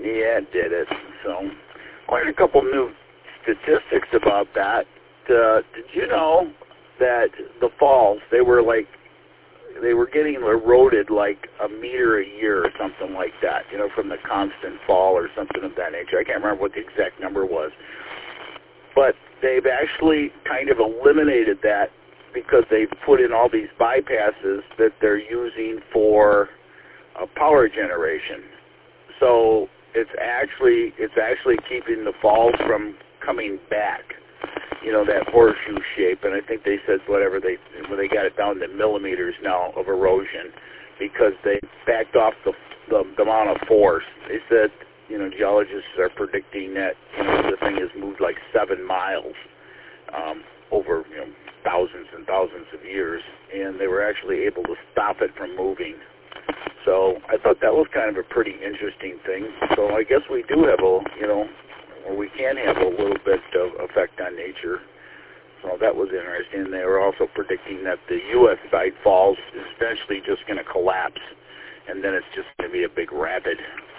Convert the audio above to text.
Yeah, it did it. So, quite a couple new statistics about that. Did you know that the falls, they were getting eroded like a meter a year or something like that, from the constant fall or something of that nature. I can't remember what the exact number was. But they've actually kind of eliminated that because they've put in all these bypasses that they're using for power generation. So it's actually keeping the falls from coming back, that horseshoe shape. And I think they said when they got it down to millimeters now of erosion, because they backed off the amount of force. They said, geologists are predicting that the thing has moved like 7 miles over thousands and thousands of years, and they were actually able to stop it from moving. So I thought that was kind of a pretty interesting thing. So I guess we do have or we can have a little bit of effect on nature. So that was interesting. They were also predicting that the U.S. side falls is eventually just going to collapse, and then it's just going to be a big rapid